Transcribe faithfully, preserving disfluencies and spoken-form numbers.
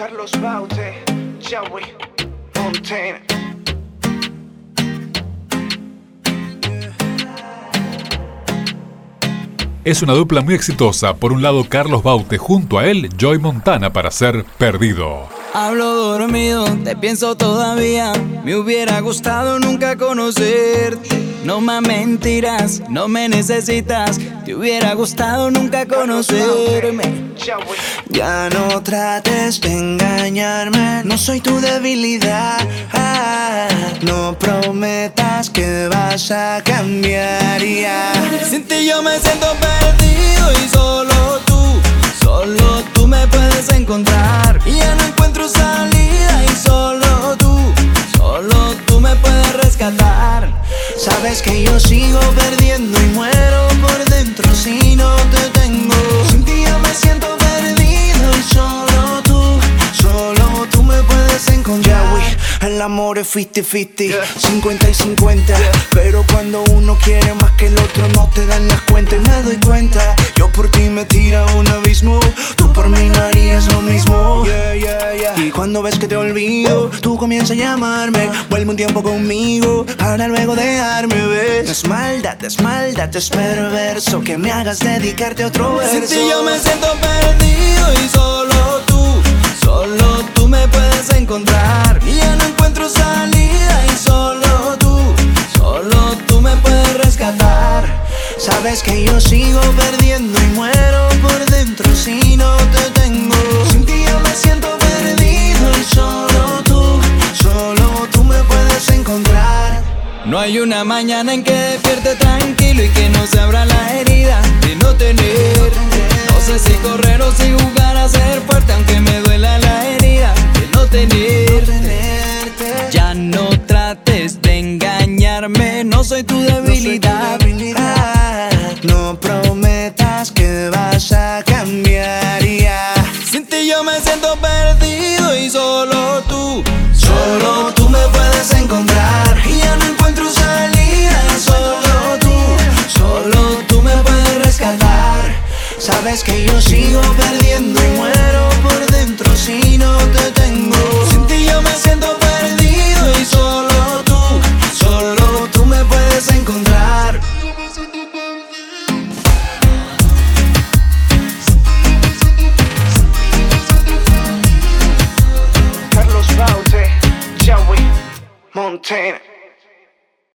Carlos Baute, Joey Montana. Es una dupla muy exitosa. Por un lado, Carlos Baute, junto a él, Joey Montana para ser Perdido. Hablo dormido, te pienso todavía. Me hubiera gustado nunca conocerte. No más mentiras, no me necesitas. Te hubiera gustado nunca conocerme. Ya no trates de engañarme, no soy tu debilidad. Ah, no prometas que vas a cambiar ya. Sin ti yo me siento perdido y solo tú, solo tú me puedes encontrar. Y ya no encuentro salida y solo tú, solo tú me puedes rescatar. Sabes que yo sigo perdiendo y muero por dentro si no te tengo. Sin ti yo me siento perdido y solo tú, solo tú me puedes encontrar. El amor es cincuenta cincuenta, cincuenta y cincuenta. Pero cuando uno quiere más que el otro no te dan las cuentas. Y me doy cuenta, yo por ti me tiro a un abismo. Tú por mí no harías lo mismo. yeah, yeah, yeah. Y cuando ves que te olvido, tú comienzas a llamarme. Vuelve un tiempo conmigo para luego dejarme ver. No es maldad, es maldad, es perverso que me hagas dedicarte a otro verso. Sin ti yo me siento perdido y solo tú, solo tú me puedes encontrar. Y ya no encuentro salida y solo tú, solo tú me puedes rescatar. Sabes que yo sigo perdiendo y muero por dentro si no te tengo. Sin ti yo me siento perdido y solo tú, solo tú me puedes encontrar. No hay una mañana en que despierte tranquilo y que no se abra la herida de no tener. No sé si correr o si jugar a ser fuerte, aunque me duela la herida de no tener. Ya no trates de engañarme, no soy tu debilidad.